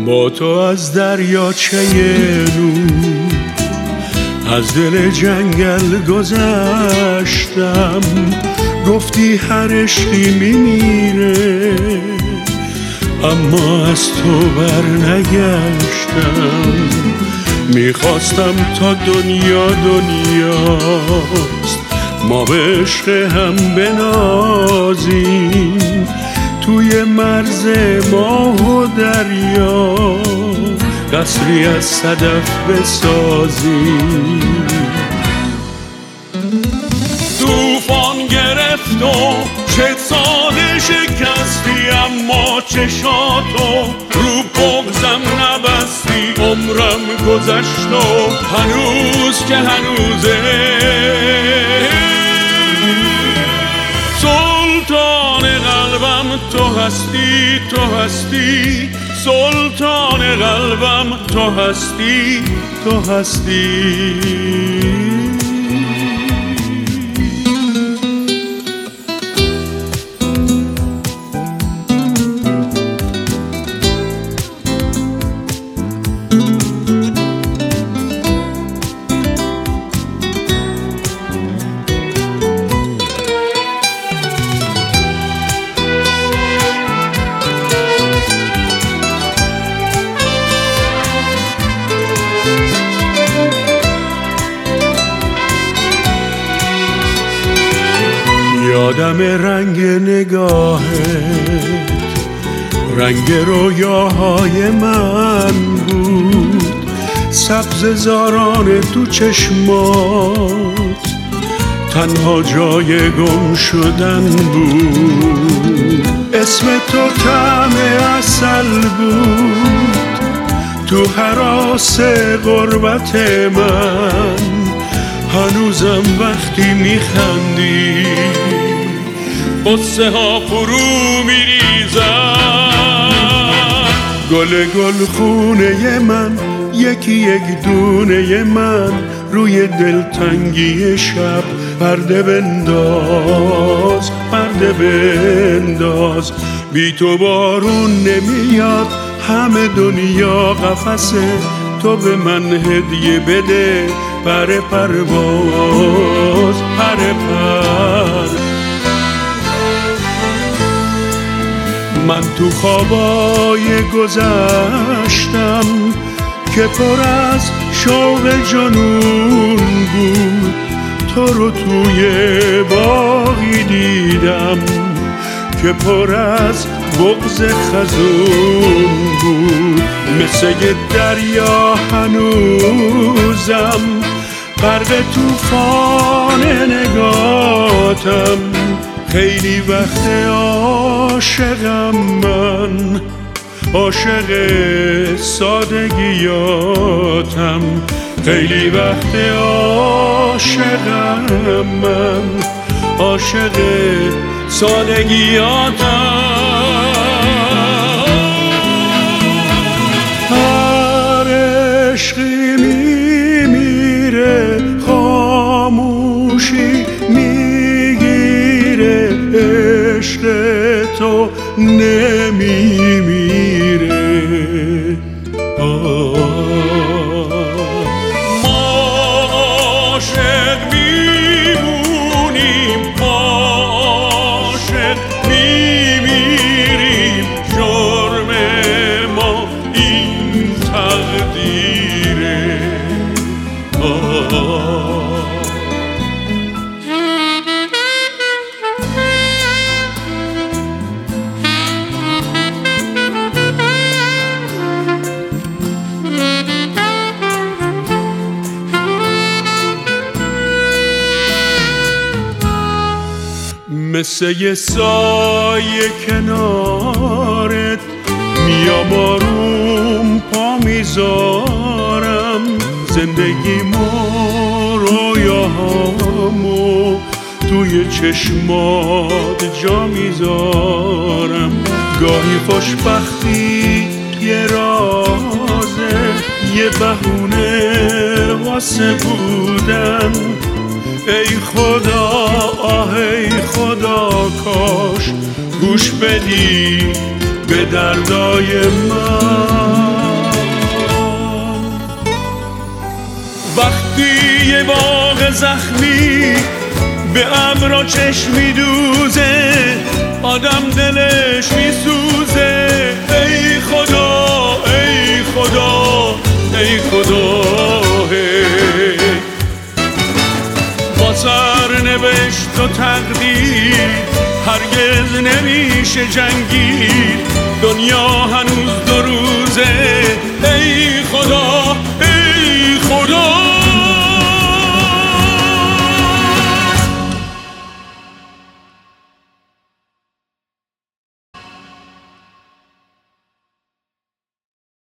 با تو از دریاچه نور از دل جنگل گذشتم، گفتی هر عشقی میمیره اما از تو بر نگشتم. میخواستم تا دنیا دنیاست ما به عشق هم بنازیم، توی مرز ماه و دریا قصری از صدف بسازیم. طوفان گرفت و چه ساده شکستی، اما چشاتو رو بغزم نبستی. عمرم گذشت و هنوز که هنوزه سلطان قلبم تو هستی، تو هستی سلطان قلبم، تو هستی، تو هستی. یادم رنگ نگاهت، رنگ رویاهای من بود، سبز زاران تو چشمات تنها جای گم شدن بود. اسم تو طعم عسل بود تو هراس غربت من، هنوزم وقتی میخندی قصه ها فرو میریزن. گل خونه من یکی یک دونه من، روی دلتنگی شب پرده بنداز، پرده بنداز. بی تو بارون نمیاد، همه دنیا قفسه، تو به من هدیه بده پر پرواز، پر پر. من تو خوابای گذشتم که پر از شوق جنون بود، تو رو توی باغی دیدم که پر از بغض خزون بود. مثل یه دریا هنوزم غرق طوفان نگاتم، خیلی وقت عاشقم من، عاشق سادگیاتم. خیلی وقت عاشقم من، عاشق سادگیاتم. هر عشقی میمیره، خاموشی میگیره، عشق تو نمیمیره. ما عاشق میمونیم، ما عاشق میمیریم، جرم ما این تقدیره. مثل یه سایه کنارت میام آروم پا میذارم، زندگیمو رویاهامو توی چشمات جا میذارم. گاهی خوشبختی یه رازه، یه بهونه واسه بودن. ای خدا آه ای خدا کاش گوش بدی به دردای من. وقتی یه باغ زخمی به ابرا چشم میدوزه آدم دلش میسوزه. ای خدا ای خدا ای خدا، با سرنوشت و تقدیر هرگز نمیشه جنگید، دنیا هنوز 2 روزه. ای خدا